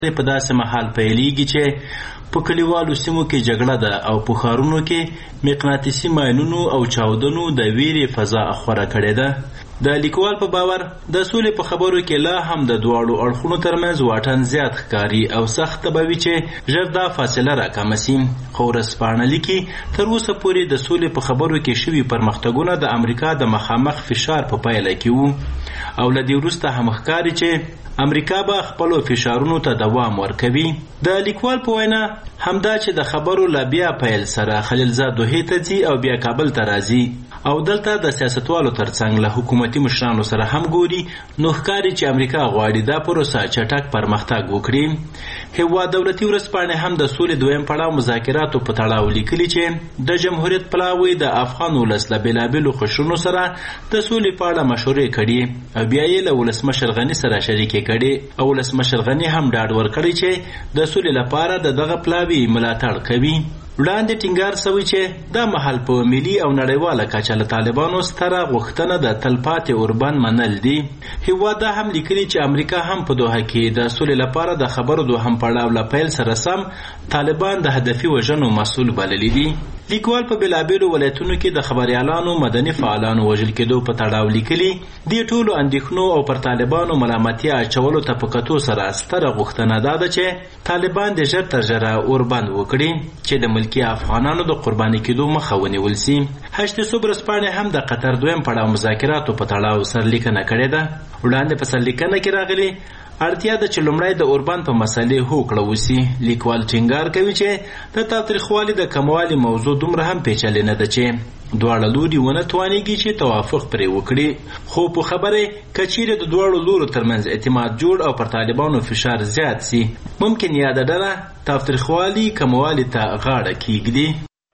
په داسې مهال پیلېږي چې په کلیوالو سیمو کې جګړه ده او په ښارونو کې مقناطیسي ماینونو او چاودنو د ویرې فضا خوره کړې ده. د لیکوال په باور د سولې په خبرو کې لا هم د دواړو اړخونو ترمنځ واټن زیات ښکاري او سخت به وي چې ژر دا فاصله راکمه سي. خو ورځپاڼه لیکي تر اوسه پورې د سولې په خبرو کې شوي پرمختګونه د امریکا د مخامخ فشار په پایله کې وو او له دې وروسته هم ښکاري چې امریکا به خپلو فشارونو ته دوام ورکوي. د لیکوال په وینا همدا چې د خبرو لا بیا پیل سره خلیلزاد دوحې ته ځي او بیا کابل ته راځي او دلته د سیاستوالو ترڅنګ له حکومتي مشرانو سره هم ګوري، نو ښکاري چې امریکا غواړي دا پروسه چټک پرمختګ وکړي. هېواد دولتي ورځپاڼې هم د سولې دویم پړاو مذاکراتو په تړاو لیکلي چې د جمهوریت پلاوی د افغان ولس له بېلابېلو قشرونو سره د سولې په اړه مشورې کړي او بیا یې له ولسمشر غني سره شریکې کړي او ولسمشر غني هم ډاډ ورکړی چې د سولې لپاره د دغه پلاوي ملاتړ کوي. وړاندې ټینګار سوی چې دا مهال په ملي او نړیواله کچه له طالبانو ستره غوښتنه د تلپاتې اوربند منل دي. هېواد دا هم لیکلي چې امریکا هم په دوحه کې د سولې لپاره د خبرو دوهم پړاو له پیل سره سم طالبان د هدفي وژنو مسؤل بللي دي. لیکوال په بېلابېلو ولایتونو کې د خبریالانو مدني فعالانو وژل کېدو په تړاو لیکلي دې ټولو اندېښنو او پر طالبانو ملامتیا اچولو ته په کتو سره ستره غوښتنه دا ده چې طالبان د ژر تر ژره اوربند وکړي چې د ملکي افغانانو د قرباني کېدو مخه ونیول سي. هشت صبح ورځپاڼې هم د قطر دویم پړاو مذاکراتو په تړاو سرلیکنه کړې ده. وړاندې په سرلیکنه کې راغلي اړتیا ده چې لومړی د اوربند په مسلې هوکړه وسي. لیکوال ټینګار کوي چې د تاوتریخوالي د کموالي موضوع دومره هم پیچلې نه ده چې دواړه لوري ونه توانیږي چې توافق پرې وکړي. خو په خبره که چیرې د دواړو لورو ترمنځ اعتماد جوړ او پر طالبانو فشار زیات سي، ممکن یاده ډله تاوتریخوالي کموالي ته غاړه کیږدي.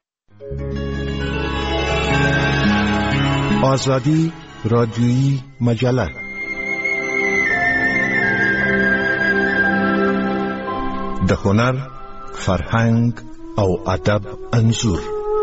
آزادی رادیویی مجله د هنر، فرهنګ او ادب انځور.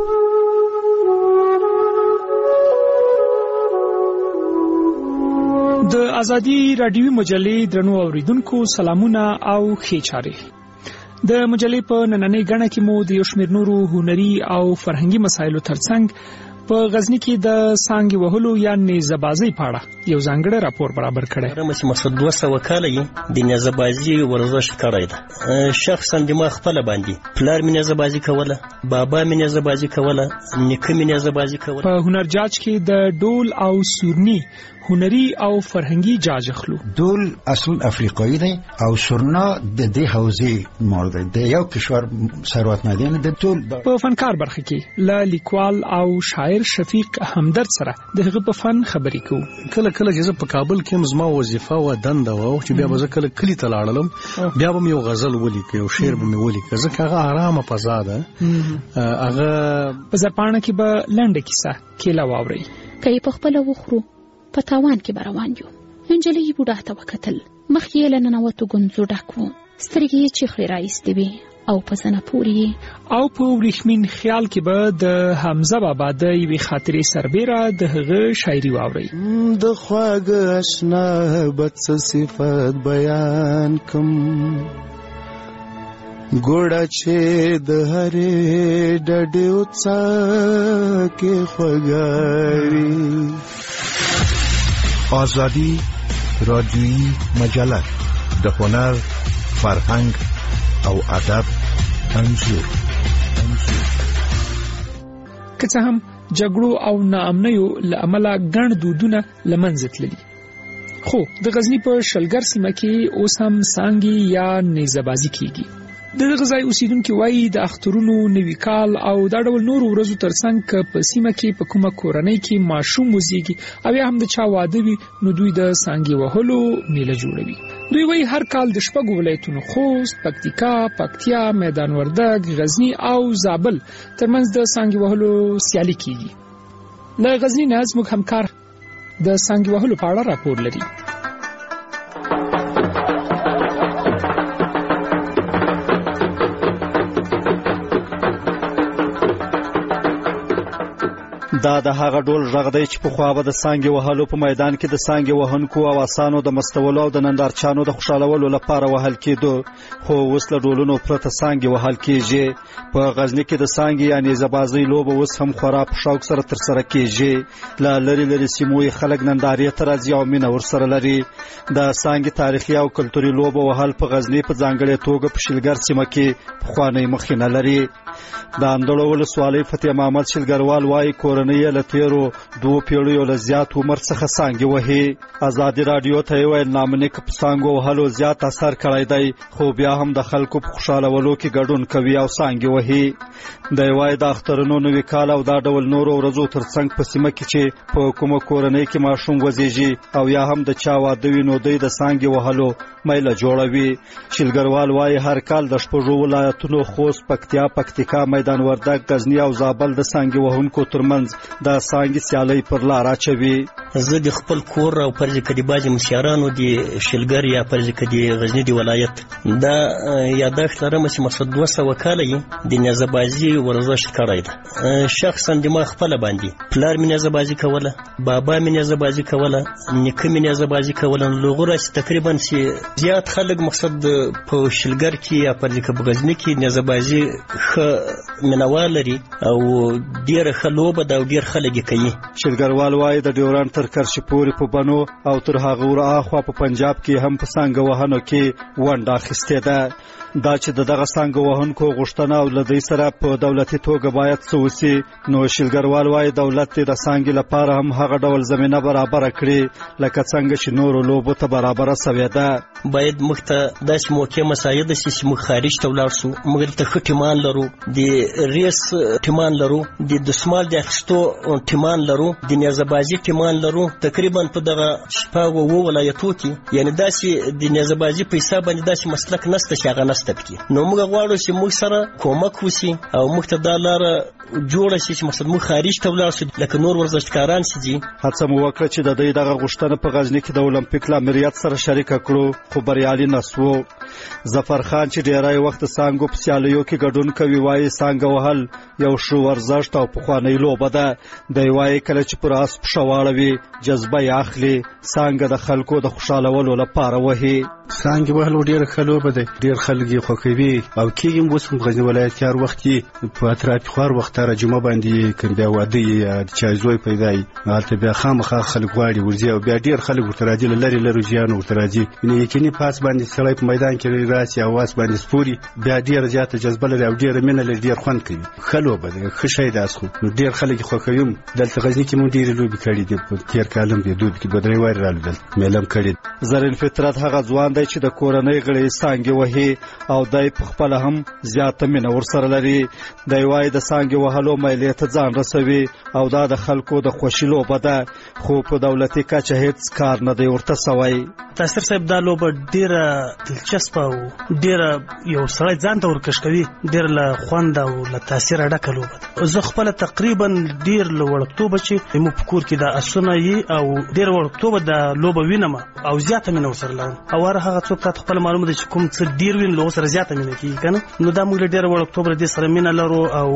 د ازادي رادیوي مجلې درنو اوریدونکو سلامونه او ښې چارې. د مجلې په نننۍ غڼه کې مو د یو شمېر نورو هنري او فرهنګي مسایلو ترڅنګ په غزنی کې د سانګي وهلو یا نیزه‌بازۍ په اړه یو ځانګړی راپور برابر کړی. مقصد 200 کاله یې د نیزه‌بازۍ ورزش کړی ده. شخصا د ما خپل باندې پلار مې نیزه‌بازۍ کوله، بابا مې نیزه‌بازۍ کوله، نیکه مې نیزه‌بازۍ کوله. په هنر جاج کې د ډول او سورني هنري او فرهنګي جاج اخلو. ډول اصل افریقایی دی او سورنا د دې حوزې مورد دی. د یو کشور ثروتمندان د ټول په فنکار برخه کې له لیکوال او شاعر شفیق همدرد سره دغه په فن خبرې کوو. کله چې زه په کابل کې زما وظیفه و دنده و چې بیا به زه کله کلی ته لاړم بیا به یو غزل ولیکم، یو شعر به مې ولیکم، ځکه هغه آرامه فضا ده. هغه په زرپاڼه کې به لنډه کیسه کیله واوري که یې په خپل وخرو په تاوان کې روان یو. انجلۍ بوډا ته وکتل، مخ یې له ننوتو ګونځو ډک و، سترګې یې چیخلې راایستې وې او په زنه پورې او په وریښمین خیال کې به د حمزه بابا د یوې خاطرې سربیره د هغه شاعري واورئ. د خواږه اشنا بد څه صفت بیان کم، ګوړه چې د هرې ډډې وڅا کې خوږاري. آزادی رادیویی مجله د هنر، فرهنګ او ادب انځور. که څه هم جګړو او ناامنیو له امله ګڼ دودونه له منځه تللي، خو د غزني په شلګر سیمه کې اوس هم سانګي یا نیزه‌بازي کیږي. دغه ځای اوسیدونکي وایي د اخترونو، نوي کال او دا ډول نورو ورځو ترڅنګ که په سیمه کې په کومه کورنۍ کې ماشوم وزیږي او یا هم د چا واده وي نو دوی د سانګي وهلو میله جوړوي. دوی وایي هر کال د 6 ولایتونو خوست، پکتیکا، پکتیا، میدان وردګ، غزني او زابل ترمنځ د سانګي وهلو سیالي کیږي. له غزني نه زموږ همکار د سانګي وهلو په اړه راپور لري. دا د هغه ډول غږ دی چې پخوا به د څانګې وهلو په میدان کې د څانګې وهونکو او آسانو د مستولو او د نندارچانو د خوشحالولو لپاره وهل کېدو، خو اوس له ډولونو پرته څانګې وهل کېږي. په غزني کې د څانګې یا نیزه‌بازۍ لوبه اوس هم خورا په شوق سره ترسره کېږي. له لرې لرې سیمو یې خلک نندارې ته راځي او مینه ورسره لري. د څانګې تاریخي او کلتوري لوبه وهل په غزني په ځانګړې توګه په شلګر سیمه کې پخوانۍ مخینه لري. د اندړو ولسوالۍ فتح محمد شلګروال وايي کورنۍ له تیرو 2 پیړیو له زیات عمر څخه څانګې وهي. ازادي رادیو ته یې ویل نامنیک په څانګو وهلو زیات اثر کړی دی، خو بیا هم د خلکو په خوشحالولو کې ګډون کوي او څانګې وهي. دی وايي د اخترونو نوي کال او دا ډول نورو ورځو ترڅنګ په سیمه کې چې په کومه کورنۍ کې ماشوم وزیږي او یا هم د چا واده وي نو دی د څانګې وهلو میله جوړوي. شلګروال وايي هر کال د 6 ولایتونو خوست، پکتیا، پکتیکا، میدان وردګ، غزنی او زابل د څانګې وهونکو ترمنځ د څانګې سیالۍ پر لار اچوي. زه د خپل کور او پرځ کدي باج مشیرانو دی شلګر یا پرځ کدي غزنی دی ولایت دا یادښت لرم چې مقصد 200 کاله د نیزه‌بازي ورزش کړی دی. شخصا د ما خپل باندې پلار مې نیزه‌بازي کوله، بابا مې نیزه‌بازي کوله، نیکه مې نیزه‌بازي کوله. لغوره تقریبا چې زیات خلک مقصد په شلګر کې یا پرځ کدي غزنی کې نیزه‌بازي منوال لري او ډیر خلوبه دا ډیر خلک کوي. شلګروال وايي د ډیوران تر کرشي پورې په بنو او تر هغه ور اخوا په پنجاب کې هم په څنګه وهنو کې ونډه اخیسته ده. دا چې دغه څنګه وهونکو غوښتنه او لدی سره په دولتي توګه باید سوسي، نو شلګروال وايي دولت د څنګه لپاره هم هغه ډول زمينه برابر کړي لکه څنګه چې نور لوبو ته برابر سوي ده. باید مخته داسې موقع مساعد شي چې موږ خارج ته ولاړ شو، موږ ته ټیمان لرو، د ریس ټیمان لرو، د دسمال د اخستو ټیمان لرو، د نیزه‌بازي ټیمان لرو. تقریبا په دغه شپږ ولایتو کې یعنی داسې د نیزه‌بازي په حساب باندې داسې مسلک نشته چې هغه نشته پکې. نو موږ غواړو چې موږ سره کومک وشي او موږ ته دا لاره جوړه شي چې مقصد موږ خارج ته ولاړ شو لکه نور ورزشکاران چې هڅه مو وکړه چې د دغه غوښتنه په غزنی کې د اولمپیک لامریت سره شریک کړو، خو بریالي نسو. ظفر خان چې ډیری وخت څنګه په سیالیو کې ګډون کوي وايي څنګه وهل یو شو ورزش او په خوانې لوبه ده. دی وايي کله چې پر اس پښواړوي جذبه یې اخلي، څنګه د خلکو د خوشالولو لپاره وهي. څنګه وهل ډیر خلوبه ده، ډیر خلک یې خوښوي او کېږي اوس په غزنی ولایت کې هر وخت په اطراف خور وخت را جمعه باندې کوم بیا واده یا چا زوی پیدا وي هلته بیا خامخا خلک غواړي ورځي او بیا ډیر خلک ورته راځي لری لري ځانو ورته راځي. یعنی یقیني پاس باندې سړی په میدان کې راسي او واس باندې سپوري بیا ډیر زیاته جذبه لري او ډیر مینه لري، ډیر خوند کوي. خلوبه ده خشای داس خو ډیر خلک خوښوي. دلته غزنی کې مونږ ډیر لوبي کړې دي، په تیر کالم دې دوی کې بدري وای رالو دل ملم کړې. زرین فطرت هغه ځوان دی چې د کورنۍ غړي څنګه وهي او دای په خپل هم زیاته مینه ورسره لري. دی وايي د څنګه وهلو مېلې ته ځان رسوي او دا د خلکو د خوشی لوبه ده، خو په دولتي کچه هیڅ کار نه دی ورته سوی. تاسو صاحب دا لوبه ډیره دلچسپه او ډیره یو سړی ځان ته ورکش کوي، ډیر له خوند او له تاثیر ډکه لوبه ده. زه خپل تقریبا ډیر له وړکتوب چې مو په کور کې د اسونه یي او ډیر وړکتوب د لوبه وینم او زیاته مینه ورسره لرم. او هغه څوک ته خپل معلومه ده چې کوم څه ډیر وین له سره زیاته مینه کوي کنه. نو دا موږ ډیر وړکتوب دې سره مینه لرو او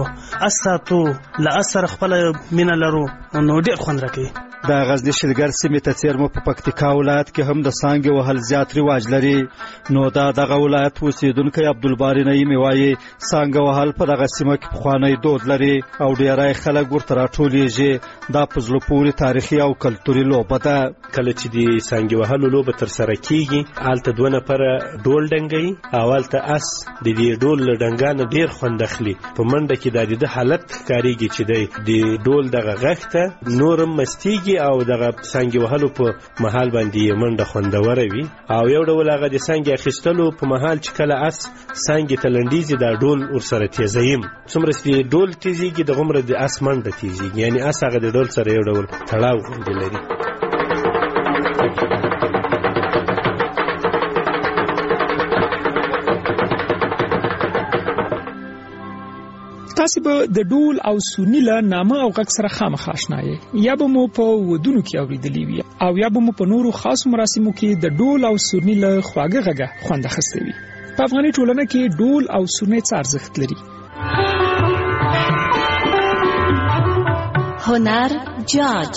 اساتو له اثر خپل مینه لرو نو ډیر خوند راکوي. د غزنی شلګر سیمې ته څیرمو په پکتیکا ولایت کې هم د څنګه وهل زیات رواج لري. نو دا دغه ولایت اوسیدونکو عبدالباری نعیمي وايي څنګه وهل په دغه سیمه کې خوانې دود لري او ډیرای خلک ورته راټولېږي. دا په زړه پورې تاریخي او کلتوري لوبه ده. کله چې د څنګه وهلو لوبه تر سره کیږي آلته 2 نفره ډول ډنګي اولته اس د دې ډول ډنګانه ډیر خوند اخلي. په منډه کې د حالت کاریږي چې د ډول دغه غخته نورم مستیږي او دغه څنګه وهلو په محل باندې منډه خوندوره وي. او یو ډول هغه د څنګه اخیستلو په محل چې کله اس څنګه تلندیزي دا ډول ورسره تیزایم څومره چې ډول تیزیږي د غمره د اس منډه تیزیږي، یعنی اس هغه د ډول سره یو ډول تړاو لري. تاسو به د ډول او سورنی له نامه او غږ سره خامخا آشنا یې، یا به مو په ودونو کې اوریدلی وي او یا به مو په نورو خاصو مراسمو کې د ډول او سورنی له خواږه غږه خوند اخیستی وي. په افغاني ټولنه کې ډول او سورنی څه ارزښت لري؟ هو هنر جاج.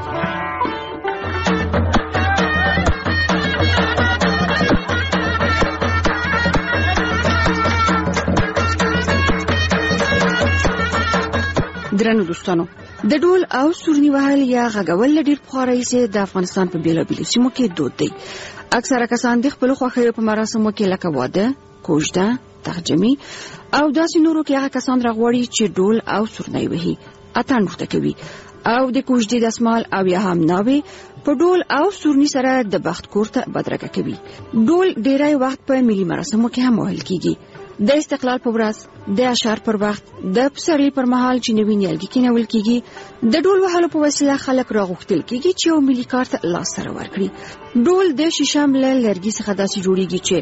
درنو دوستانو، د ډول او سورني وهل یا غږول ډیر پخوا راهیسې د افغانستان په بیلابیلو سیمو کې دود دی. اکثره کسان د خپل خوښیو په مراسمو کې لکه واده، کوژده، تهجمي او داسې نورو کې هغه کسان راغواړي چې ډول او سورني وهي، اتڼ ورته کوي او د کوژدې دسمال او یا هم ناوې په ډول او سورني سره د بخت کور ته بدرګه کوي. ډول ډیری وخت په ملي مراسمو کې هم وهل کیږي. د استقلال په ورځ، د اشعار پر وخت، د پسرلي پر مهال چې نوی نیالګي کینول کیږي، د ډول وهلو په وسیله خلک راغوښتل کیږي چې یو ملي کار ته لاس سره ورکړي. ډول د شیشم له لرګي څخه داسې جوړیږي چې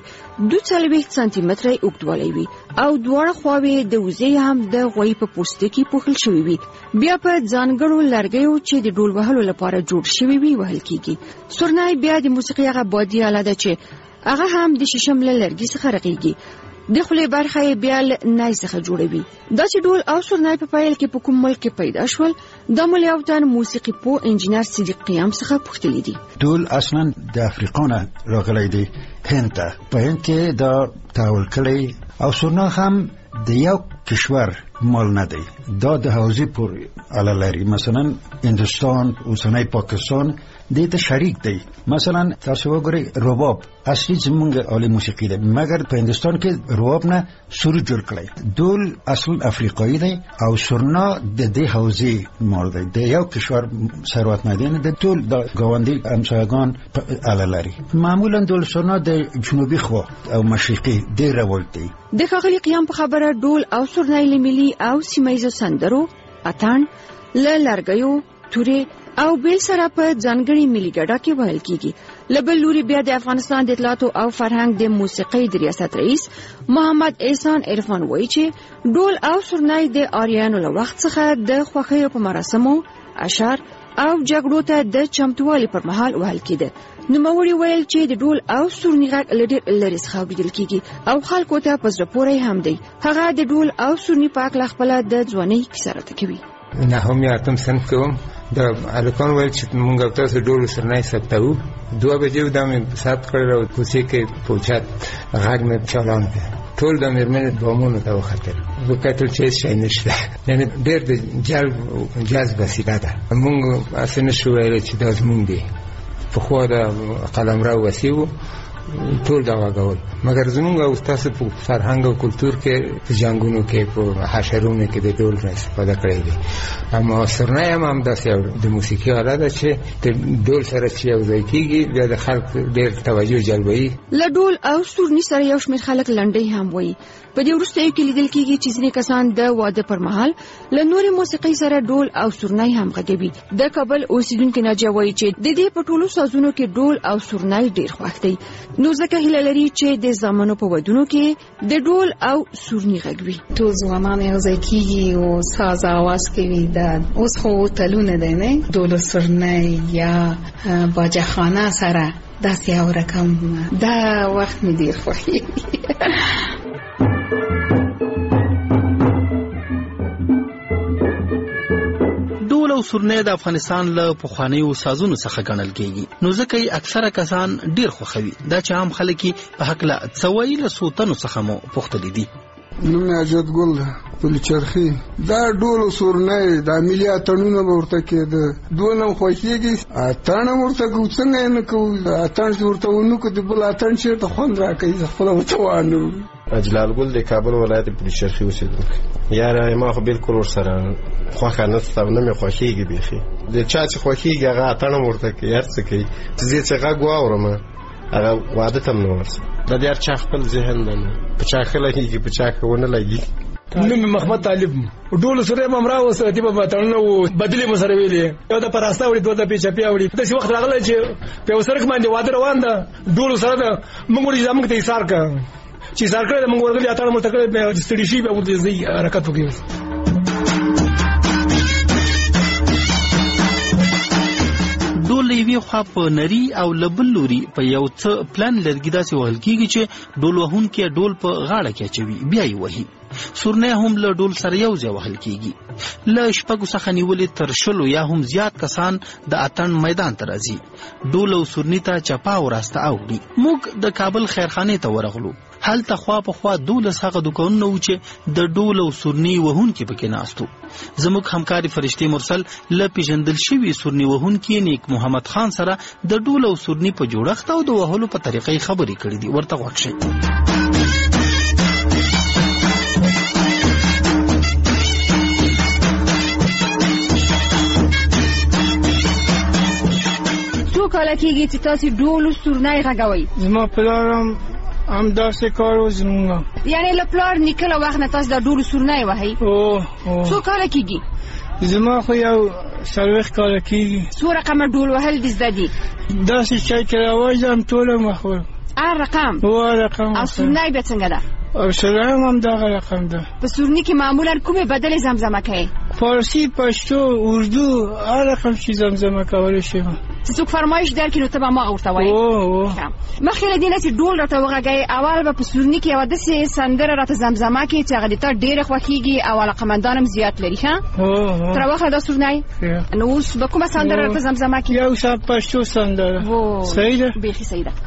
2 سانتي متره اوږدوالی وي او دواړه خواوې د وزې هم د غوی په پوستکي پوښل شوی وي. بیا په ځانګړو لرګیو چې د ډول وهلو لپاره جوړ شوی وي وهل کیږي. سورني بیا د موسیقي هغه بادي آله ده چې هغه هم د شیشم له لرګي څخه رغیږي. د خولې برخه یې بیا له نای څخه جوړوي. دا چې ډول او سورني په پیل کې په کوم ملک کې پیدا شول، د ملياو تن موسیقي پو انجینر صدیق قیام څخه پوښتلی دي. ډول اصلا د افریقا نه راغلی دی هند ته. په هند کې دا تحول کړی او سورنا هم د یو کشور مال نه دی. دا د حوزې پورې اړه لري. مثلا هندوستان، اوسنی پاکستان دې ته شریک دی. مثلا تاسو وګورئ رباب اصلي زمونږ عالی موسیقي ده، مګر په هندوستان کې رباب نه سرود جوړ کړی. ډول اصل افریقایي دی او سورنا د دې حوزې مال دی. د یو کشور ثروت نه دی، د ټول د ګاونډي همسایگان اړه لري. معمولا ډول سورنا د جنوبي خوا او مشرقي ډېر رواج دی. د ښاغلي قیام په خبره ډول او سورني له ملي او سیمایي سندرو، اتڼ، له لرګیو، تورې او بیل سره په ځانګړي ملي ګډا کې وهل کیږي. لبل لوري بیا د افغانستان د اطلاعاتو او فرهنګ د موسیقي د ریاست رئیس محمد احسان عرفان وایي چې ډول او سورني د آریانو له وخت څخه د خوښیو په مراسمو، اشعار او جګړو ته د چمتووالي پر مهال وهل کېده. نوموړي ویل چې د ډول او سورني غږ لري څخه اورېدل کیږي او خلکو ته په زړه پورې هم دی. هغه د ډول او سورني په اړه خپل د ځوانۍ کیسه راته کوي. نه هم یاتم سن کوم د الکان ویل چې مونږ تاسو ډول سورني ثبتو 2 بجې د مې ثبت کړل او کوڅې کې پوښتنه غږ مې چالان کړ. ټول د مرمنه دومونه ته وختل. وکړل چې شي نشته. یعنی ډېر د جذب وسیله ده. مونږ اسنه شو ویل چې دا زمونږ دی. په خو دا قلمرو وسیو ټول دا وګول. مګر زمونږ او تاسو په فرهنګ او کلچر کې په جنگونو کې په حشرونو کې د ډول استفاده کړې دي. اما سورني هم داسې د موسیقي آله ده چې د ډول سره چې یو ځای کېږي بیا د خلک ډېر توجه جلبوي. له ډول او سورني سره یو شمېر خلک لنډۍ هم وایي. په دې وروستیو کې لیدل کېږي چې ځینې کسان د واده پر مهال له نورې موسیقۍ سره ډول او سورني هم غږوي. د کابل اوسیدونکو ناجیه وایي چې د دې په ټولو سازونو کې ډول او سورني ډېر خوښ دی. نو ځکه هیله لري چې د زامنو په ودونو کې د ډول او سورني غږوي. ټول ځوانان یو ځای کېږي او ساز اواز کوي. دا اوس خو تلونه دی نه ډول سورني یا باجخانه سره داسې یو رقم دا وخت مې ډېر خوښیږي. ډول او سورني د افغانستان له پخوانیو سازونو څخه ګڼل کېږي، نو ځکه یې اکثره کسان ډیر خوښوي. دا چې عام خلک په حق له څوایي له سوتنو څخه مو پوښتلي دي. نوم اجد ګل پل چرخي. دا ډول او سورني د ملي اتڼونو ورته کېده. دونه خوښيږي. اتڼ ورته څنګه نه کوي. اتڼ ورته ونو کو د بل اتڼ چې ته خوند راکړي خپل ورته وانه. اجلال ګل د کابل ولایت پل چرخي اوسېدونکی. یاره ما خو بالکل ورسره خوښه نه ستو نه مې خوښيږي بيخي. د چا چې خوښيږي هغه اتڼ ورته کوي هر څه کوي. چې غږ واورم هغه واده تم نه ورسه. د دې هر چا خپل ذهن دی. په چا خلګي په چا خونه لګي. نوم محمد طالب. ډول سره ممرا وسره دی په تړنو بدلی مسره ویلې. یو د پراستا وړي دوه د پیچا پیاوړي. د څه وخت راغله چې په وسره کې باندې واده روان ده. ډول سره موږ ورې زموږ ته ایثار کا چې ایثار کړل موږ ورغلي اتاړه مو تکړه په ستړي شي به ورته ځي حرکت وکړي. ډول په یوې خوا په نري او له بل لوري په یو څه پلان لرګي داسې وهل کېږي چې ډول وهونکی ډول په غاړه کې اچوي بیا یې وهي. سورنی هم له ډول سره یو ځای وهل کېږي. له شپږو څخه نیولې تر 10 یا هم زیات کسان د اتڼ میدان ته راځي. ډول او سورني ته چپا او راسته اوړي. موږ د کابل خیرخانې ته ورغلو. هلته خوا په خوا 12 هغه دوکانونه وو چې د ډول او سورني وهونکي پکې ناستو. زموږ همکاري فرشتي مرسل له پیژندل شوي سورني وهونکي نیک محمد خان سره د ډول او سورني په جوړښت او د وهلو په طریقې خبرې کړې دي. ورته غوږ شئ. کاله کېږي چې تاسو ډول او سورنی غږوئ؟ زما پلار هم داسې کار و زموږ. یعنې له پلار نیکه له وخت نه تاسو دا ډول او سورنی وهئ؟ څو کاله کېږي؟ زما خو یو 40 کاله کېږي. څو رقمه ډول وهل دې زده دي؟ داسې چای کې راوځم ټوله مخور. هر رقم؟ رقم. او سورنی بیا څنګه ده؟ او سورنی هم دغه رقم ده. په سورني کې معمولا کومې بدلې زمزمه کوي؟ فارسی، پښتو، اردو، هر رقم چې زمزمه کولی شي. څوک فرمایش درکړي نو ته به ما ورته وایې. مخکې له دې نه چې ډول راته وغږوې، اول به په سورني کې یوه داسې سندره راته زمزمه کړي چې هغه د تا ډېره خوښېږي او علاقمندان هم زیات لري. ښه تر واخله دا سورنی. نو اوس به کومه سندره راته زمزمه کړي؟ یو څه پښتو سندره. صحیح ده؟ بیخي صحیح ده.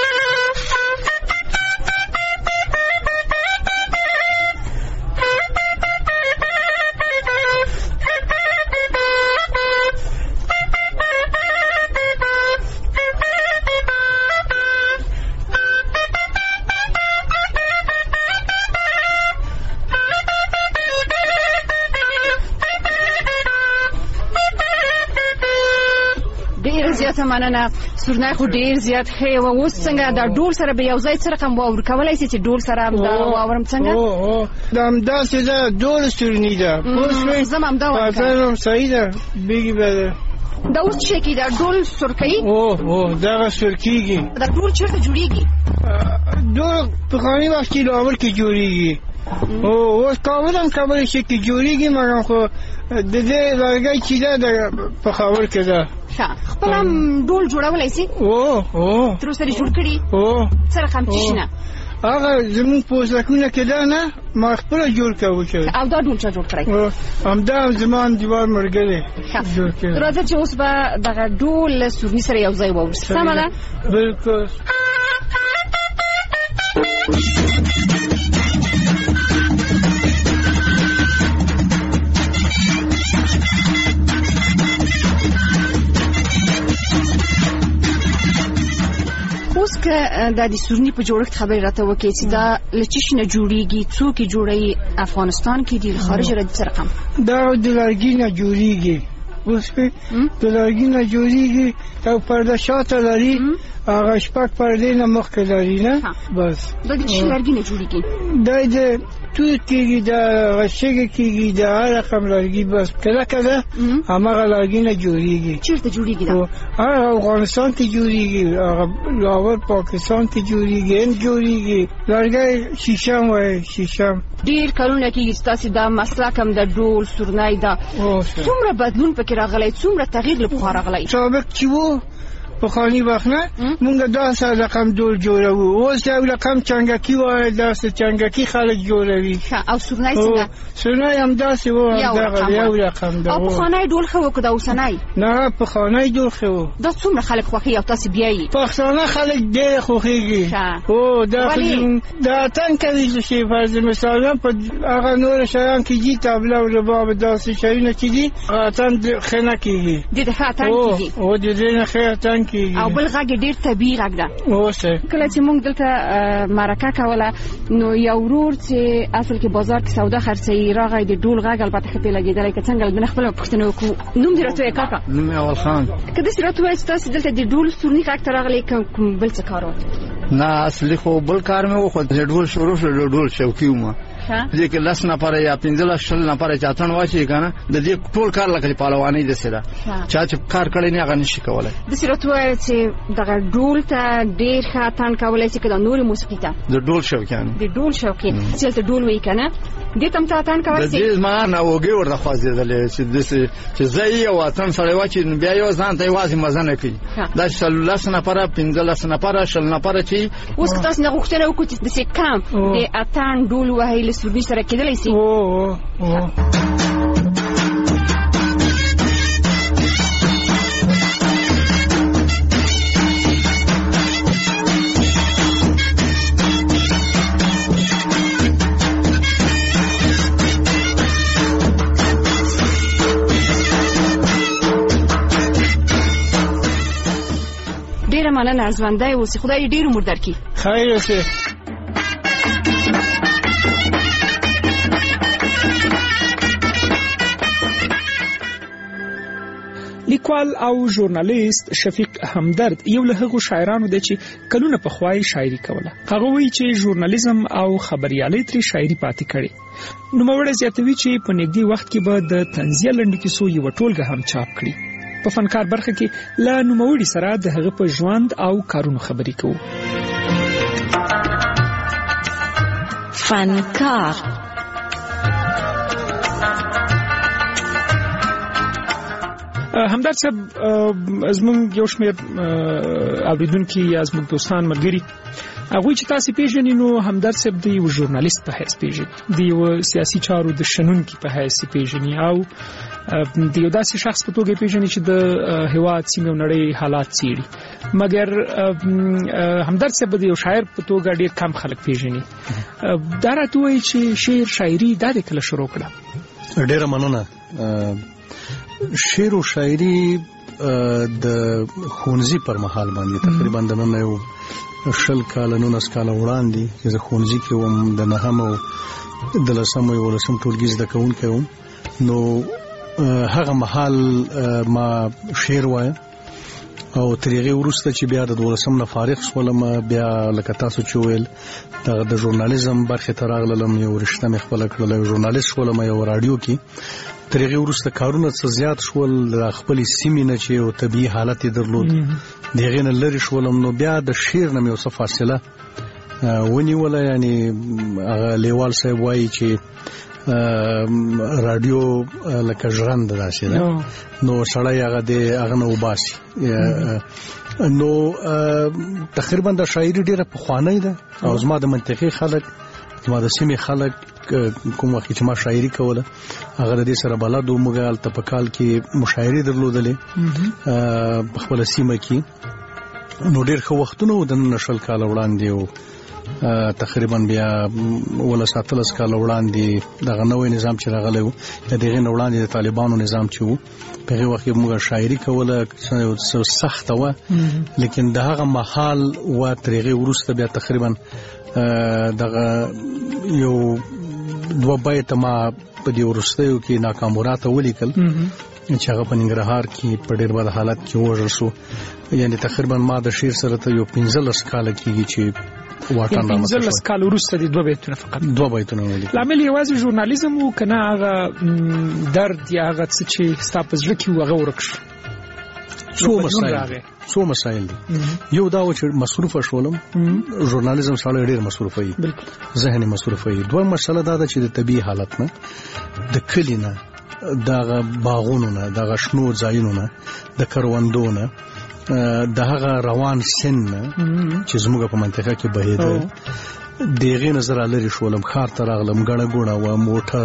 مننه. سورنی خو ډیر زیات ښه و. اوس څنګه دا ډول سره به یو ځای څه رقم واور کولی شي چې ډول سره همدا واورم څنګه؟ دا همداسې ده، ډول سورني ده. زم همدا وایم. پاتن صحیح ده. بیګي به دا اوس څه کې دا ډول سور کوي؟ دغه سور کېږي. دا ډول چېرته جوړېږي؟ ډول پخواني وخت کې لاهور کې جوړېږي. اوس کابل هم کابل شي کې جوړېږي، مګر خو د دې لرګی چې ده د پېښور کې ده. خپل هم ډول جوړولی شي؟ تر اوسه دې جوړ کړي؟ څه رقم څه نه؟ هغه زموږ په اوسکونه کې ده نه، ما خپله جوړ کوو. او دا ډول چا جوړ کړی؟ همدا زما انډیوال ملګری جوړ کړی. راځه چې اوس به دغه ډول له سورني سره یو ځای واورو. سمه ده؟ بلکل. اوس که دا د سورني په جوړښت خبرې راته وکړې چې دا له څه شي نه جوړېږي، څوک یې جوړوي؟ افغانستان کې دي، له خارجه راځي؟ څه رقم؟ دا د لرګي نه جوړېږي. اوس د لرګي نه جوړېږي او پرده شاته لري، هغه 6 پردې نه مخکې لري نه. بس دا د څه لرګي نه جوړېږي؟ دا د توت کېږي، دا غشګې کېږي، دا هر رقم لرګي. بس کله کله هماغه لرګي نه جوړېږي. چېرته جوړېږي دا؟ هغه افغانستان کې جوړېږي، هغه لاهور پاکستان کې جوړېږي، هند جوړېږي. لرګی شیشم وایي، شیشم. ډېر کلونه کېږي چې تاسې دا مسلک هم د ډول سورنی ده. څومره بدلون پکې راغلی، څومره تغییر له پخوا راغلی؟ سابق چې و پخواني وخت نه مونږ داسې رقم ډول جوړوو. اوس یو رقم چنګکي وایي، داسې چنګکي خلک جوړوي. او سورنی څنګه؟ سورنی همداسې و، همدغه یو رقم ده. او پخوانی ډول ښه و که دا اوسنی؟ نه، پخوانی ډول ښه و. دا څومره خلک خوښوي او تاسې بیایي؟ پښتانه خلک ډېر خوښېږي. دا اتڼ کوي چې فرض مثال په هغه نور شیان کې دي، طبله او رباب، داسې شیونه چې دي اتڼ ښه نه کېږي. دې ته ښه اتڼ کېږي؟ د دې نه ښه اتڼ کېږي. او بل غږ ډېر طبیعي غږ ده. کله چې موږ دلته مرکه کوله نو یو ورور چې اصل کې بازار کې سودا خرڅوي راغی، د ډول غږ البته ښه پرې لګېدلی. که څنګه لږ خپله پوښتنه وکړو، نوم دې راته وایه کاکا؟ نوم یې اول خان. که داسې راته ووایه چې تاسې دلته د ډول سورني غږ ته راغلی، کوم بل څه کار و؟ نه، اصلي خو بل کار مې و، خو د ډول شروع شو، د ډول شوقي وم. دې کې 10 نفر یا 15 نفر چې اتن واشي کنه د دې ټول کار لکه پهلواني د سره چې کار کړي نه غن شي کولای د سرتوه چې دغه ډول ته ډیر خاطن کولای شي کله نور موسیقي ته د ډول شوکیان د ډول شوکي چې ته ډول وی کنه دې تم ته اتن کولای شي د دې ما نه وګي ورته خوځېدل چې زئی او اتن سره واچي بیا یو ځان ته وازي مزه نه کوي دا 10 نفر 15 نفر 10 نفر چې اوس تاسو نه غوښتنه وکړئ د څه کم د اتن ډول وهیل سروبي سره کېدلی شي ډیره مننه ژوندی اوسې خدای ډیر عمر درکړي خیر اوسې لیکوال او ژورنالیست شفیق همدرد یو له هغو شاعرانو دی چې کلونه پخوای شاعري کوله. هغه وایي چې ژورنالیزم او خبريالۍ ترې شاعري پاتې کړي. نوموړی زیاتوي چې په نږدې وخت کې به د طنزیه لنډو کیسو یوه ټولګه هم چاپ کړي. په فنکار برخه کې له نوموړي سره د هغه په ژوند او کارونو خبرې کوو. فنکار همدرد صاحب زمونږ یو شمېر اوریدونکي یا زمونږ دوستان ملګري هغوی چې تاسې پیژنئ نو همدرد صاحب د یو ژورنالیست په حیث پیژني، د یو سیاسي چارو د شنونکي په حیث پیژني او د یو داسې شخص په توګه پیژني چې د هېواد سیمې او نړۍ حالات څېړي. مګر همدرد صاحب د یو شاعر په توګه ډېر کم خلک پیژني. دا راته وایي چې شعر شاعري دا دې کله شروع کړه؟ ډېره مننه. شعر او شاعري د ښوونځي پر مهال باندې تقریبا د نن یو 20 کاله 19 کاله وړاندې زه ښوونځي کې وم، د 9 او 10 او 11 ټولګي زده کوونکی وم. نو هغه مهال ما شعر وایم او تر هغې وروسته چې بیا د 12 نه فارغ شولم، بیا لکه تاسو چې ویل د ژورنالیزم برخې ته راغلم، یو رشته مې خپله کړله، یو ژورنالیست شولم یو راډیو کې. تر هغې وروسته کارونه څه زیات شول، د خپلې سیمې نه چې یو طبیعي حالت یې درلود د هغې نه لرې شولم. نو بیا د شعر نه مې یو څه فاصله ونیوله. یعنې هغه لیوال صاحب وایي چې راډیو لکه ژرنده داسې ده، نو سړی هغه نه وباسي. نو تقریبا د شاعري ډېره پخوانۍ ده او زما د منطقې خلک، زما د سیمې خلک کوم وخت چې ما شاعري کوله هغه د دې سره بلد و. موږ هلته په کال کې مشاعرې درلودلې په خپله سیمه کې. نو ډېر ښه وختونه و د 19 کاله وړاندې و. تقریبا بیا 17 کاله وړاندې دغه نوی نظام چې راغلی و، د هغې نه وړاندې د طالبانو نظام چې و، په هغې وخت کې موږ شاعري کوله، سخته وه. لیکن د هغه مهال و تر هغې وروسته بیا تقریبا دغه یو 2 بیته ما په دې وروستیو کې ناکاموراته ولیکل چې هغه په ننګرهار کې په ډېر بد حالت کې ووژل شو. یعنې تقریبا ما د شعر سره ته یو 15 کاله کېږي چې واټن رامنځته شوی. 15 کال وروسته د 2 بیتونه فقط 2 بیتونه ولیکل. لامل یوازې ژورنالیزم و که نه هغه درد یا هغه څه چې ستا په زړه کې و هغه ورک شو؟ څو مسایل دي. یو دا و چې مصروفه شولم، ژورنالیزم سره ډېر مصروفه وي، ذهن مصروفه وي. دوه مسله دا ده چې د طبیعي حالت نه، د کلي نه، دغه باغونو نه، دغه شنو ځایونو نه، د کروندو نه، دغه روان سن نه چې زموږ په منطقه کې بهیده، د هغې نه زه رالرې شولم، ښار ته راغلم، ګڼه ګوڼه وه، موټر،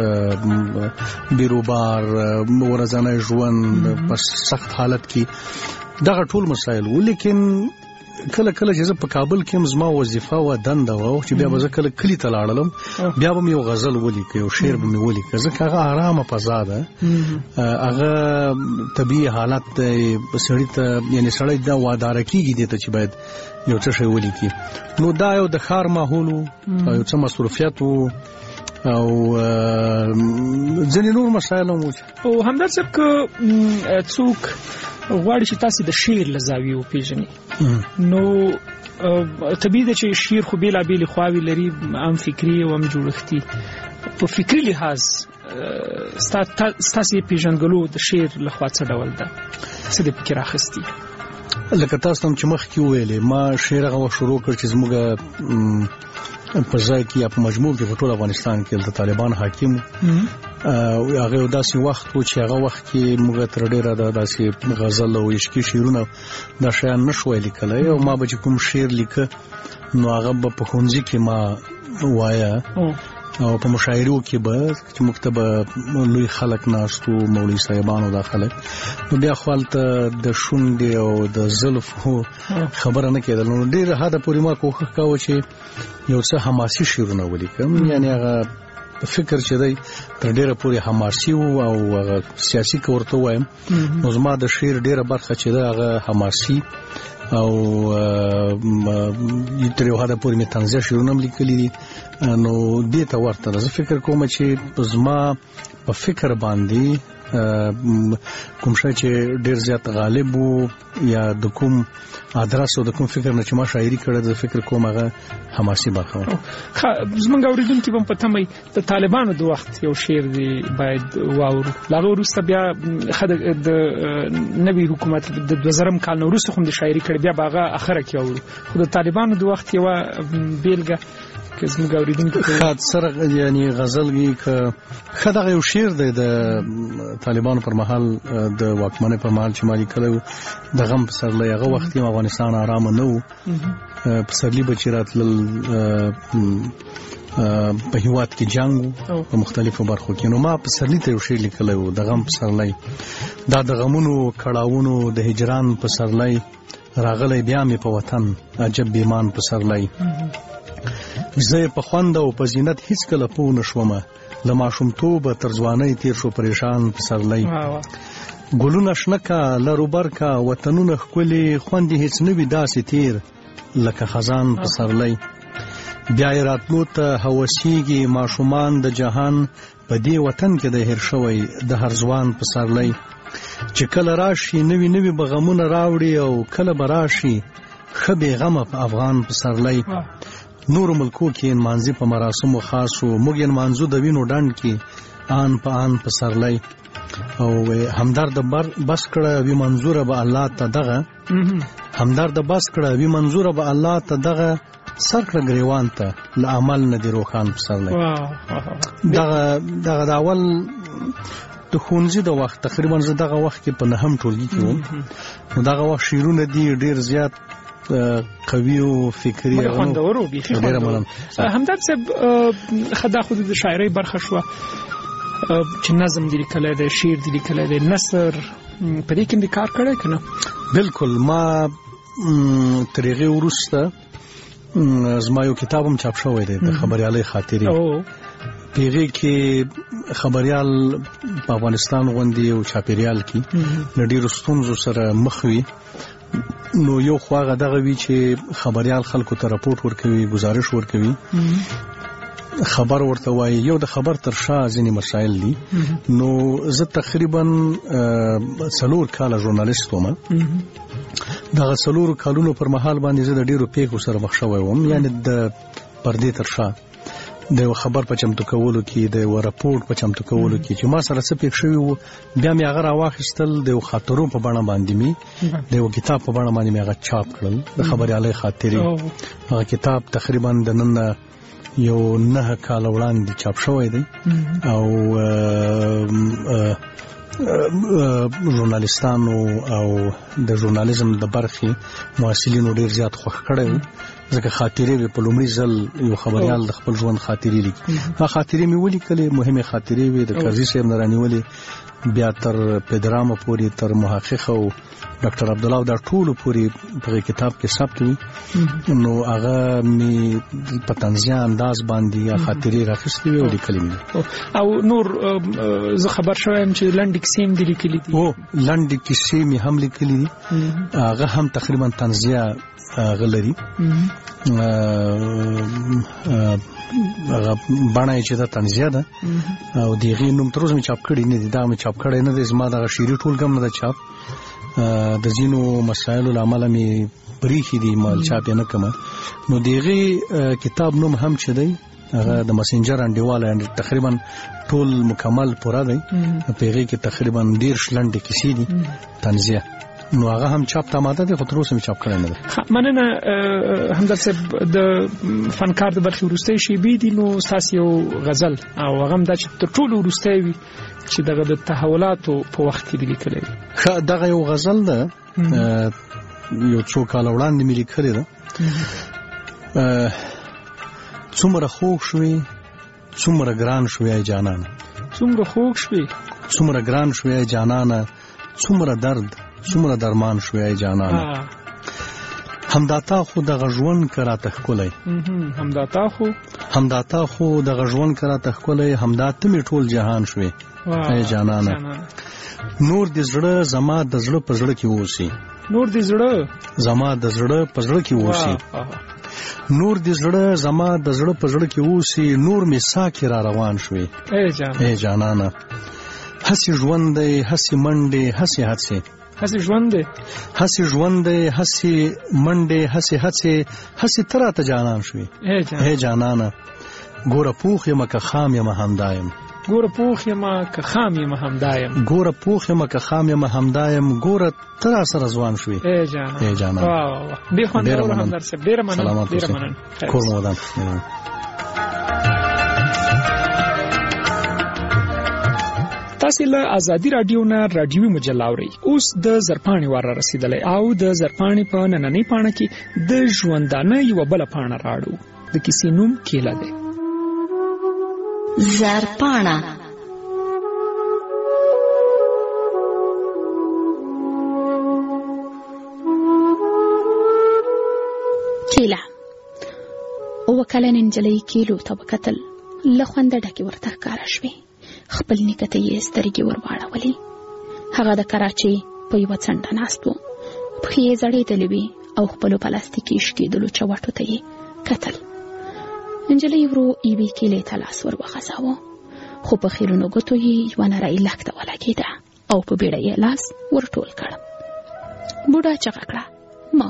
بیروبار، ورځنی ژوند په سخت حالت کې، دغه ټول مسایل و. لیکن کله کله چې زه په کابل کې هم زما وظیفه و، دنده و، چې بیا به زه کله کلي ته لاړلم، بیا به مې یو غزل ولیکه، یو شعر به مې ولیکه، ځکه هغه ارامه فضا ده، هغه طبیعي حالت دی. سړي ته یعنې سړی دا واداره کېږي دې ته چې باید یو څه شی ولیکي. نو دا یو د ښار ماحول و او یو څه مصروفیت و او ځینې نور مسایل هم و. او همدرد صاحب که څوک غواړي چې تاسو د شعر له زاویې وپېژنئ. نو طبیعي ده چې شعر خو بېلابېلې خواوې لري، هم فکري او هم جوړښتي. په فکري لحاظ ستاسې پېژندګلو د شعر لخوا څه ډول ده؟ څه دې پکې راخیستي؟ لکه تاسو هم چې مخکې وویلې، ما شعر هغه وخت شروع کړ چې زموږ په ځای کې یا په مجموع کې په ټول افغانستان کې د طالبان حاکم هغه یو داسې وخت و چې هغه وخت کې موږ تر ډېره داسې غزل او عشقي شعرونه دا شیان نه شوی لیکلی، او ما به چې کوم شعر لیکه نو هغه به په ښوونځي کې ما وایه او په مشاعرو کې به چې موږ ته به لوی خلک ناست وو، مولوي صاحبان او دا خلک، نو بیا خو هلته د شونډې او د زلفو خبره نه کېدل. نو ډېر حده پورې ما کوښښ کاوه چې یو څه حماسي شعرونه ولیکم، یعنې هغه فکر چې دی تر ډېره پورې حماسي وو او هغه سیاسي که ورته ووایم، نو زما د شعر ډېره برخه چې ده هغه حماسي او تر یو حده پورې مې طنزیه شعرونه هم لیکلي دي. نو دې ته ورته ده. زه فکر کوم چې زما په فکر باندې کوم شی چې ډېر زیات غالب وو یا د کوم ادرس او د کوم فکر نه چې ما شاعري کړې، د فکر کوم هغه حماسي برخه وه. زموږ اورېدونکي به هم په تمه د طالبانو د وخت یو شعر دی باید واورو. له هغه وروسته بیا د نوي حکومت د 2000 کال نه وروسته هم د شاعري کړې، بیا به هغه اخره کې اورو. خو د طالبانو د وخت یوه بیلګه که زموږ اورېدونکي سره یعنې غزل وي که ښه دغه یو شعر دی د طالبانو پر مهال د واکمنۍ پر مهال چې ما لیکلی و، د غم پسرلی. هغه وخت هم افغانستان ارامه نه و، پسرلي به چې راتلل په هېواد کې جنګ و په مختلفو برخو کې. نو ما پسرلي ته یو شعر لیکلی و، د غم پسرلی. دا د غمونو کړاوونو د هجران پسرلی، راغلی بیا مې په وطن عجب بیمان پسرلی. زه په خوند او په زینت هیڅ کله پوه نه شومه، له ماشومتوبه تر ځوانۍ تیر شو پریشان پسرلی. ګلونه شنه کا لروبر کا وطنونه ښکلي، خوند یې هیڅ نه وي داسې تیر لکه خزان پسرلی. بیا یې راتلو ته هوسیږي ماشومان د جهان، په دې وطن کې د هیر شوی د هر ځوان پسرلی. چې کله راشي نوي نوي به غمونه راوړي، او کله به راشي ښه بې غمه په افغان پسرلی. نورو ملکو کې نمانځي په مراسمو خاصو، موږ یې نمانځو د وینو ډنډ کې آن په آن پسرلی. او همدرد بس کړه وی منظوره به الله ته دغه، همدرد بس کړه وی منظوره به الله ته دغه، سر کړه ګریوان ته له عمل نه دی روښان پسرلی. دغه د اول د ښوونځي د وخت تقریبا زه دغه وخت کې په 9م ټولګي کې وم، نو دغه وخت شعرونه دي ډېر زیات قوي او فکري او خوندور او بیخي خوندور. همدرد صاحب خدا خود د شاعرۍ برخه شو چې نظم دی لیکلی دی، شعر دی لیکلی دی، نثر په دې کې دې کار کړی که نه؟ بالکل. ما تر هغې وروسته زما یو کتاب هم چاپ شوی دی د خبریالۍ خاطرې. په هغې کې خبریال په افغانستان غوندې یو چاپېریال کې له ډېرو ستونزو سره مخ وي. نو یو خو هغه دغه وي چې خبریال خلکو ته راپورټ ورکوي، گزارش ورکوي، خبر ورته وایي. یو د خبر تر شا ځینې مسایل دي. نو زه تقریبا 4 کاله ژورنالیست وم. دغه 4 کالونو پر مهال باندې زه د ډېرو پیښو سره مخ شوی وم، یعنې د پردې تر شا د یو خبر په چمتو کولو کې، د یو راپورټ په چمتو کولو کې چې ما سره څه پیښ شوي وو، بیا مې هغه راواخیستل، د یو خاطرو په بڼه باندې مې د یو کتاب په بڼه باندې مې هغه چاپ کړل، د خبریالۍ خاطرې. هغه کتاب تقریبا د نن یو 9 کاله وړاندې چاپ شوی دی، او ژورنالیستانو او د ژورنالیزم د برخې محصلینو ډېر زیات خوښ کړی و، ځکه خاطرې وې. په لومړي ځل یو خبریال د خپل ژوند خاطرې لیکي. هغه خاطرې مې ولیکلې، مهمې خاطرې وې، د کرزي صاحب نه رانیولې بیا تر پدرامه پورې، تر محقق او ډاکټر عبدالله، دا ټولو پورې په کتاب کې ثبت وي. نو هغه مې په طنزیه انداز باندې خاطرې راخیستې وې او لیکلې مې. او نور زه خبر شوم چې لنډې کیسې هم دې لیکلې دي. لنډې کیسې مې هم لیکلې دي، هغه هم تقریبا طنزیه غلري. هغه باندې چې دا طنزیه ده او دغه نوم تر اوسه مې چاپ کړی نه دی، دا مې چاپ کړی نه دی. زما دغه شعري ټولګه هم نه ده چاپ، د ځینو مسایلو لامل می بریخي دي مال چاپ نه کما نو دیغه کتاب نوم هم چې دی هغه د مسنجر انډیواله تقریبا ټول مکمل پورا دی پیغه کې تقریبا 10 لنډه کیسې دي تنزیه نو هغه هم چاپ ته ماده ده خو تر اوسه چاپ کړی نه ده. مننه همدار صاحب د فنکار د برخې وروستۍ شیبې دي نو تاسو یو غزل او هغه هم د ټولو وروستۍ وي چې دغه د تحولاتو په وخت کې لیکل دي. دغه یو غزل ده یو څو کال وړاندې مې لیکلې ده. څومره خوږ شوې څومره ګران شوې جانان څومره خوږ شوې څومره ګران شوې جانان څومره درد څومره درمان شوې جانان همداتا خو د غژوند کرا تخکولای همداتا خو د غژوند کرا تخکولای همداته می ټول جهان شوې ای جانان نور دې زړه زما د زړه په زړه کې ووسی نور دې زړه زما د زړه په زړه کې ووسی نور دې زړه زما د زړه په زړه کې ووسی نور می ساکي را روان شوې ای جانان هسي ژوند دی هسي منډه هسي هڅه هسي ژوند دی هسي ژوند دی هسي منډه هسي هڅه هسي تراته جانان شوې ای جانان ګوره پوخ یم که خام یم همدایم ګوره پوخ یم که خام یم همدایم ګوره پوخ یم که خام یم همدایم ګوره تر سره ځوان شوې ای جانان ډیر خوندور همدار صاحب ډیر مننه کور مو ودان. تاسو له ازادي رادیو نه رادیوي مجله اورئ. اوس د زرپاڼې وار رسیدلې او د زرپاڼې په نننۍ پاڼه کې د ژوندانه یو بل پاڼه راړو. د کیسې نوم کیله ده. زرپاڼه کیله وکالن انجلۍ کیلو ته وکتل له خوند ډکه ورته ښکارا شوې. خپل نکته یې سترګې ورواړولې. هغه د کراچۍ په یوه څنډه ناست و. پښې یې زړېدلې وې او خپلو پلاستیکي شکېدلو چوټو ته یې کتل. نجلۍ ورو یوې کیلې ته لاس ور وغځاوه خو په خیرونو ګوتو یې یوه نرۍ لښته ولګېده او په بیړه یې لاس ورټول کړ. بوډا چغه کړه ما.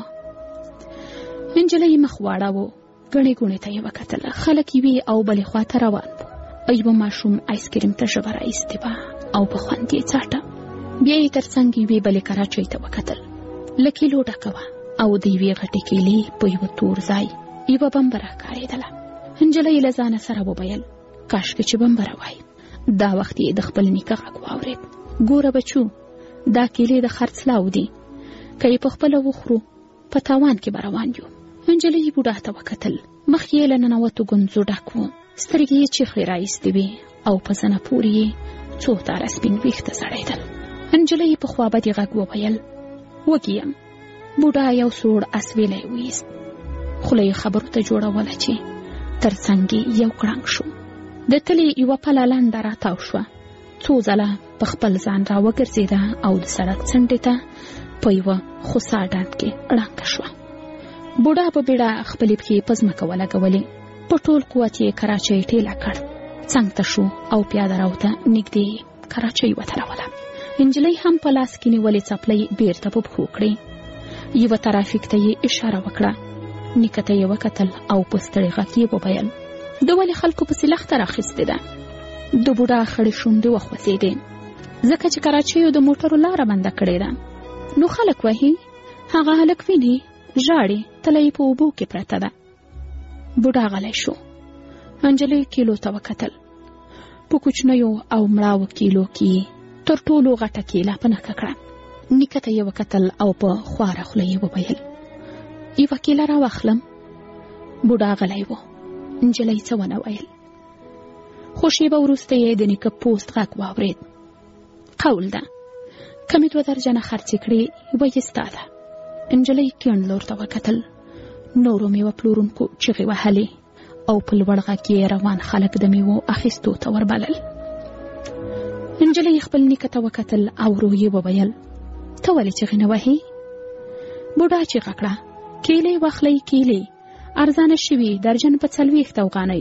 نجلۍ مخ واړاوه. ګڼې ګوڼې ته یې وکتل. خلک یوې او بلې خوا ته روان وو. ایوه ماشوم آیسکریم ته ژبه راایستې وه او په خوند یې څاټه. بیا یې تر څنګ یوې بلې کراچۍ ته وکتل. له کیلو ډکه وه او د یوې غټې کیلې په یوه تور ځای یوه بمبه راښکارېدله. نجلۍ له ځانه سره وویل کاشکې چې بمبره وای. دا وخت یې د خپل نیکه غږ واورېد. ګوره بچو دا کیلې د خرڅلاو دي که یې پخپله وخورو په تاوان کې به روان یو. نجلۍ بوډا ته وکتل. مخ یې له ننوتو ګونځو ډک و. سترګې یې چیخلې راایستې وې او په زنه پورې یې څو تاره سپین ویښته ځړېدل. نجلۍ په خوابدي غږ وویل وږې یم. بوډا یو سوړ اسویلی ویست. خوله یې خبرو ته جوړوله چې تر څنګ یو کړنګ شو. د تلې یوه پله لنډه راتاو شوه. څو ځله په خپل ځان را وګرځېده او د سړک څنډې ته په یوه خوسا ډنډ کې ړنګه شوه. بوډا په بیړه خپلې پښې په ځمکه ولګولې. په ټول قوت یې کراچۍ ټیله کړ. څنګ ته شو او پیاده راو ته نږدې کراچۍ ودروله. نجلۍ هم په لاس کې نیولې څپلۍ بیرته په پښو کړې. یوه ترافیک ته یې اشاره وکړه. نیکه ته یې وکتل او په ستړي غږ یې وویل د ولې خلکو پسې لښته راخیستې ده. د بوډا خړې شونډې وخوځېدې ځکه چې کراچیو د موټرو لاره بنده کړې ده. نو خلک وهي هغه هلک ویني ژاړي تله یې په اوبو کې پرته ده. بوډا غلی شو. نجلۍ کیلو ته وکتل. په کوچنیو او مړاوو کیلو کې تر ټولو غټه کیله په نښه کړه. نیکه ته یې وکتل او په خواره خوله یې وویل یوه کیله راواخلم. بوډا غلی و. نجلۍ څه ونه ویل. خو شیبه وروسته یې د نیکه پوست غږ واورېد. قول ده که مې 2 درجنه خرڅې کړې یوه یې ستا ده. نجلۍ کیڼ لور ته وکتل. نورو میوه پلورونکو چغې وهلې او په لوړ غږ یې روان خلک د میوو اخیستو ته وربلل. نجلۍ خپل نیکه ته وکتل او ورو یې وویل ته ولې چغې نه وهې؟ بوډا چیغه کړه کیلې واخلئ کیلې ارزانه شوي درجن په 40 افغانۍ.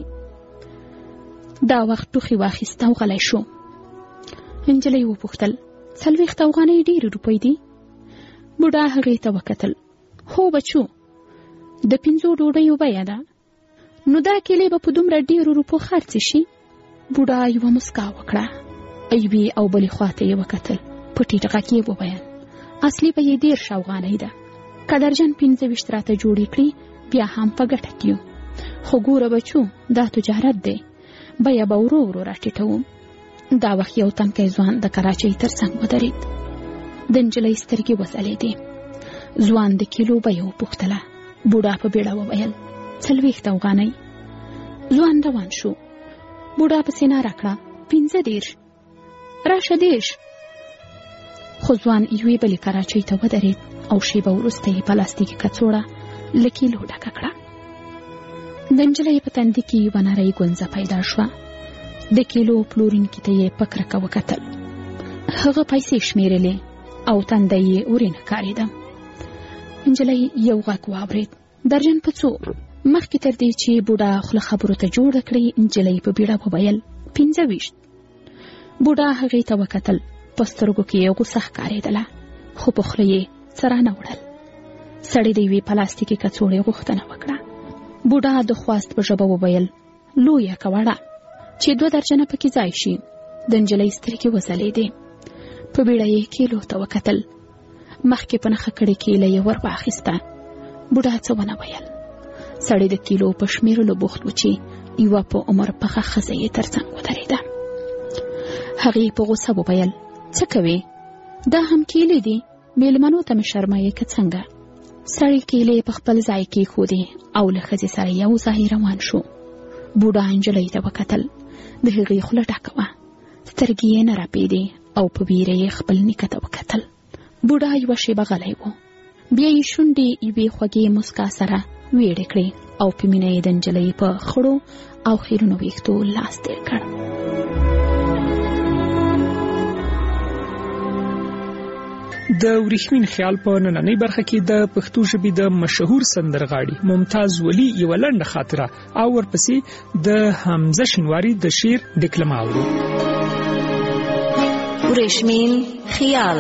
دا وخت ټوخي واخیست او غلی شو. نجلۍ وپوښتل 40 افغانۍ ډېرې روپۍ دي؟ بوډا هغې ته وکتل. هو بچو، د 5 ډوډیو بیه ده، نو دا کیلې به په دومره ډېرو روپو خرڅې شي؟ بوډا یوه مسکا وکړه. یوې او بلې خواته یې وکتل. په ټیټ غږ یې وویل اصلي به یې 13 افغانۍ ده، که درجن 25 راته جوړې کړي بیا هم په ګټه کې یو. خو ګوره بچو، دا تجارت دی، بیه به ورو ورو راټیټوم. دا وخت یو تنکی ځوان د کراچۍ تر څنګ ودرېد. د نجلۍ سترګې وځلېدې. ځوان د کیلو بیه وپوښتله. بوډا په بیړه وویل 40 افغانۍ. ځوان روان شو. بوډا پسې ناره کړه 15 راشه 10. خو ځوان یوې بلې کراچۍ ته ودرېد او شیبه وروسته یې پلاستیکي کڅوړه له کیلو ډکه کړه. د نجلۍ په تندي کې یوه نرۍ ګونځه پیدا شوه. د کیلو پلورونکي ته یې په کرکه وکتل. هغه پیسې شمیرلې او تنده یې ورینه ښکارېده. نجلۍ یو غږ واورېد. درجن په څو؟ مخکې تر دې چې بوډا خوله خبرو ته جوړه کړي، نجلۍ په بیړه وویل 25. بوډا هغې ته وکتل. په سترګو کې یې غوسه ښکارېدله، خو په خوله یې څه رانه وړل. سړي د یوې پلاستیکي کڅوړې غوښتنه وکړه. بوډا د خواست په ژبه وویل لویه که وړه، چې 2 درجنه پکې ځای شي. د نجلۍ سترګې وځلېدې. په بیړه یې کیلو ته وکتل. مخکې په نښه کړې کیله یې ور واخیسته. بوډا څه ونه ویل. سړی د کیلو په شمیرلو بوخت و چې یوه په عمر پخه ښځه یې تر څنګ ودرېده. هغې په غوسه وویل څه کوې؟ دا هم کیلې دي، میلمنو ته مې شرمایې که څنګه؟ سړی کیلې په خپل ځای کې ایښودې او له ښځې سره یو ځای روان شو. بوډا نجلۍ ته وکتل. د هغې خوله ډکه وه، سترګې یې نه رپېدې او په ویره یې خپل نیکه ته وکتل. بوډا یوه شیبه غلی و. بیا یې شونډې یوې خوږې مسکا سره ویړې کړې او په مینه یې د نجلۍ په خړو او خیرونو ویښتو لاس تېر کړ. د ورېښمین خیال په نننۍ برخه کې د پښتو ژبې د مشهور سندرغاړي ممتاز ولی یوه لنډه خاطره او ورپسې د حمزه شینواري د شعر ډکلمه اورو. ورېښمین خیال.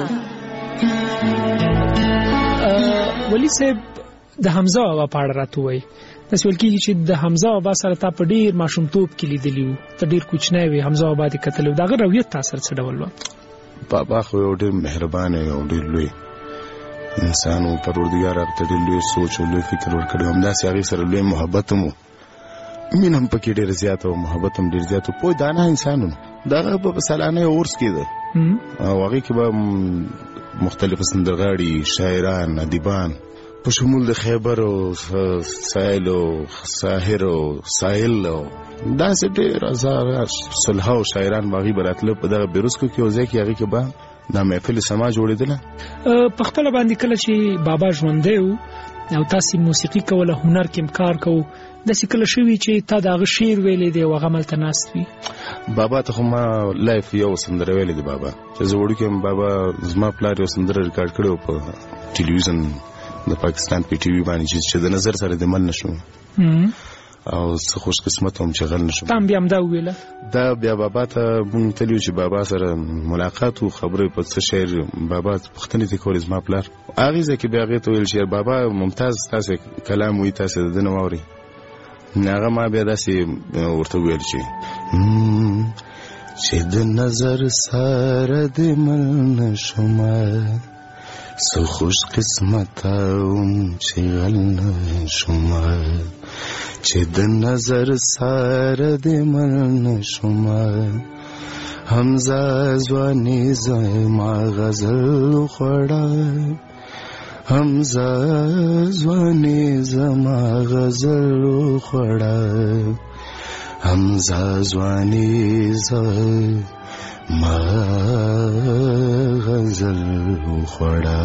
ولی صاحب د حمزه بابا په اړه راته ووایي. داسې ویل کېږي چې د حمزه بابا سره تا په ډېر ماشومتوب کې لیدلي وو، ته ډېر کوچنی وې، حمزه بابا دې کتلی و. د هغه رویت تا سره څه ډول وه؟ بابا خو یو ډېر مهربانه او ډېر لوی انسان و. پروردګار هغه ته ډېر لوی سوچ او لوی فکر ورکړی. همداسې هغې سره لوی محبت هم و، مینه هم پکې ډېره زیاته و، محبت هم ډېر زیات و. پوه دانه انسان و. د هغه به په سالانه عرس کېده او هغې کې به مختلفه سندرغاړي، شاعران، ادیبان په شمول د خیبر او سایل او ساحر او سایل او داسې ډېر هزاره صلحه او شاعران باغي به راتله په دغه بیروسکو کې. او ځای کې هغې کې به دا محفل سما جوړېدله. په خپله باندې کله چې بابا ژوندی و او تاسې موسیقي کوله، هنر کې کار کوو، داسې کله شوي چې تا د هغه شعر ویلی دی او هغه هملته ناست وي؟ بابا ته خو ما لایف یو سندره ویلی دی. بابا چې زه وړوکی یم، بابا زما پلار یو سندره ریکارډ کړی و په ټلویزیون د پاکستان په ټي وي باندې چې د نظر سره د من نشو او څه خوش قسمت هم چې غل نشو. تام بیا هم دا ویله؟ دا بیا بابا ته مونږ تللي چې بابا سره ملاقات و، خبرې په څه شعر بابا پوښتنې ترې کولې زما پلار. هغې ځای کې بیا هغې ته ویل چې بابا ممتاز تاسې کلام وایي، تاسې د ده نه واورئ. هغه ما بیا داسې ورته وویل چې د نظر سره د مل نشومه، څه خوش قسمته وم چې غل نشومه، چې د نظر سره د مل نشومه. حمزه ځواني زما غزل خوړه، حمزه ځواني زما غزل خوړه، حمزه ځواني زما غزل خوړه.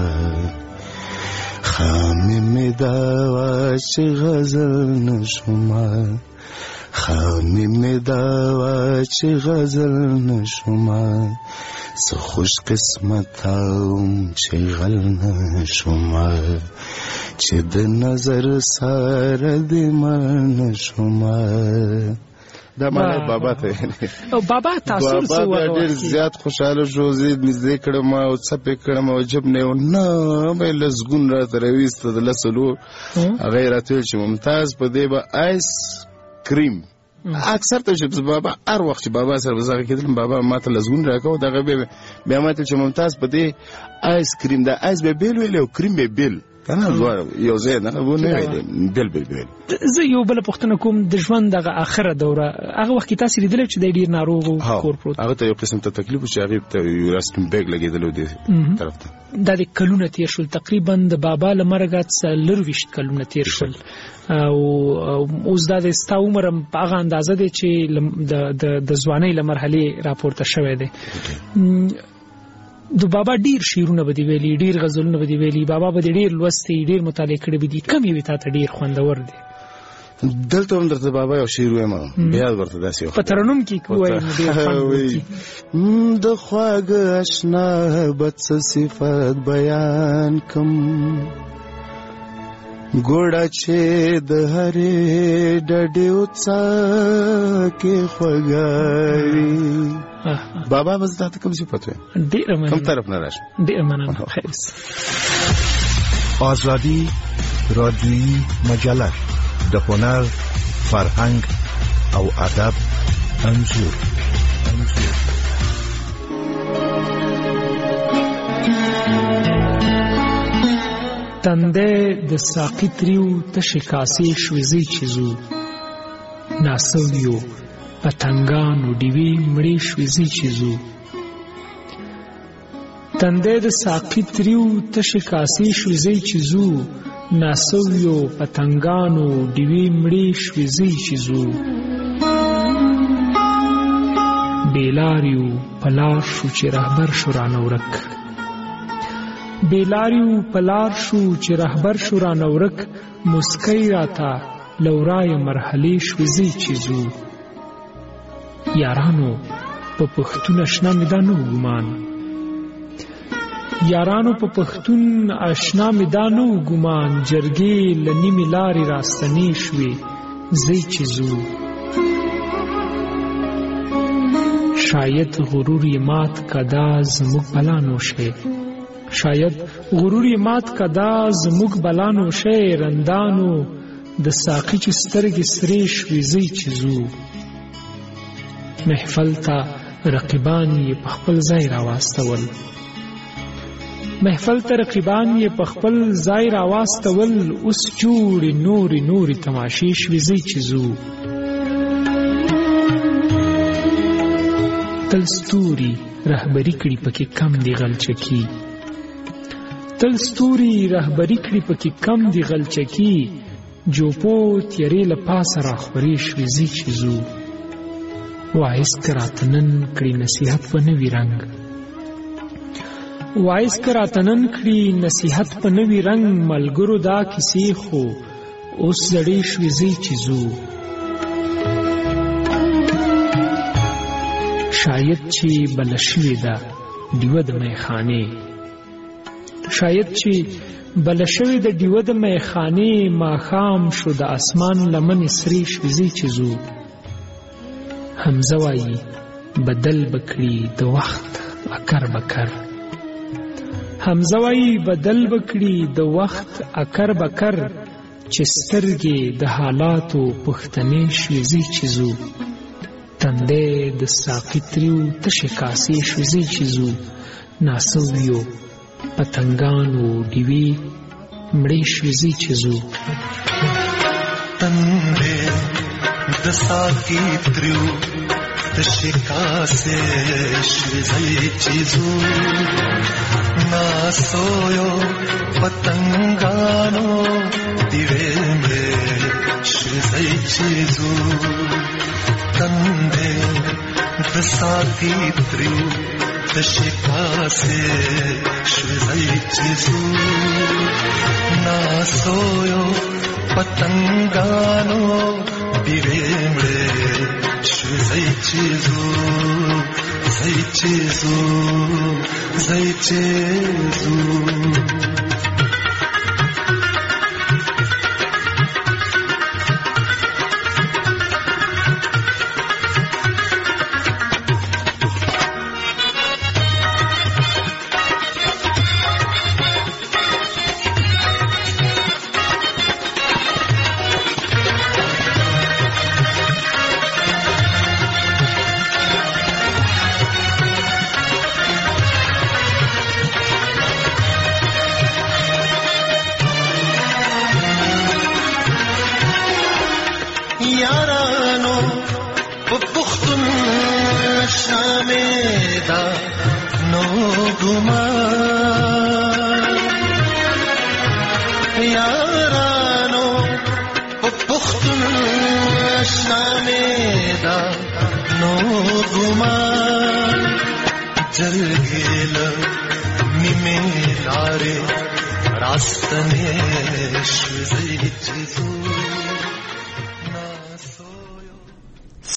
خامې مې دا وه چې غزل نشومه، خامې مې دا وه چې غزل نشومه، څه خوش قسمته وم چې غل نشومه، چې د نظر سره د مل نشومه. دا معنی بابا ته او بابا تاسو بابا ډېر زیات خوشاله شو زه نږدې کړم او څپې کړم او جب نه نه مې لسګون راته راویسته د لسلو هغه یې راته ویل چې ممتاز په دې به آیس کریم اکثر ته چې بابا هر وخت چې بابا سره وزغه کېدل بابا ماته لسګون راکاو دغه بیا ماته چې ممتاز په دې آیس کریم دا آیس به بیل ویل او کریم به بیل کنه یو ځای نه ونه بیل زه یو بل پوښتنه کوم د ژوند دغه اخره دوره هغه وخت تاسو لیدل چې د ډیر ناروغ کور پروت هغه ته یو قسم ته تکلیف چې هغه ته یوراسټم بیگ لګیدل دی طرف ته د کلونه تیر شول تقریبا د بابا لمرګه 20 کلونه تیر شول او اوس دا د ستا عمر په هغه اندازه دی چې د ځوانۍ لمرحله راپورته شوه دی د بابا ډیر شعرونه بدی ویلي ډیر غزلونه بدی ویلي بابا به ډیر لوستي ډیر مطالعه کړی بدی کم یو ته ډیر خوندور دی دلته هم درته بابا یو شعر وایم بیا ورته داسې په ترنم کې کوی د خواږه آشنا بد صفات بیان کم ګوړه چې د هرې ډډې وڅا کې خوږاري بابا بس دا ته کوم صفات وي ډېر مننه کوم طرف نه راشه ډېر مننه خیر آزادی رادیویی مجله د هنر فرهنګ او ادب انځور تنده د ساقی تریو تشی کاسې شوزي چیزو ناسویو پتنګانو دیوی مړی شوزي چیزو تنده د ساقی تریو تشی کاسې شوزي چیزو ناسویو پتنګانو دیوی مړی شوزي چیزو بیلاریو پلار شو چې رهبر شو رانورک بیلاریو پلار شو چې رهبر شو رانورک مسکی راتا لورای مرحله شوزي چیزو یارانو په پښتون آشنا مې دا نو ګمان یارانو په پښتون آشنا مې دا نو ګمان جرګې لنیمې لارې راستنې شوې زی چیزو شاید غرور یې مات کدا زموږ بلانو شي شاید غرور یې مات کدا زموږ بلانو شي رندانو د ساقي چې سترګې سرې شوې زی چیزو محفل ته رقیبان یې په خپل ځای راواستول محفل ته رقیبان یې په خپل ځای راواستول اوس جوړې نورې تماشې شوې زی چیزو تل ستوري رهبري کړي پکې کم دی غلچکی تل ستوري رهبري کړي پکې کم دی غلچکی جوپو تیرې له پاسه راخورې شوې زی چیزو وایس کراتنن کړي نصیحت په نوي رنګ وایس کراتنن کړي نصیحت په نوي رنګ ملګرو دا کیسې خو اوس زړې شوې زی چیزو شاید چې بلشوی ده دیوه د میخانې شاید چې بلشوی ده دیوه د میخانې ماښام شو د اسمان لمن سری شوزي چیزو حمزه وایي بدل بکړي د وخت اکر بکر حمزه وایي بدل بکړي د وخت اکر بکر چې سترګې د حالاتو پښتنې شوزي چیزو تنده د ساقی تریو تشی کاسې شوزي چیزو ناسویو پتنګانو دیوی مړی شوزي چیزو تنده د ساقی تریو تشی کاسې شوزي چیزو ناسویو پتنګانو دیوی مړی شوزي چیزو تنده د ساقی تریو تشی کاسې شوزي چیزو ناسویو پتنګانو دیوی مړی شوزي چیزو زی چیزو زی چیزو دا نو ګمان یارانو پختون شامه دا نو ګمان جلګل نیمه لارې راستنه شوزې چې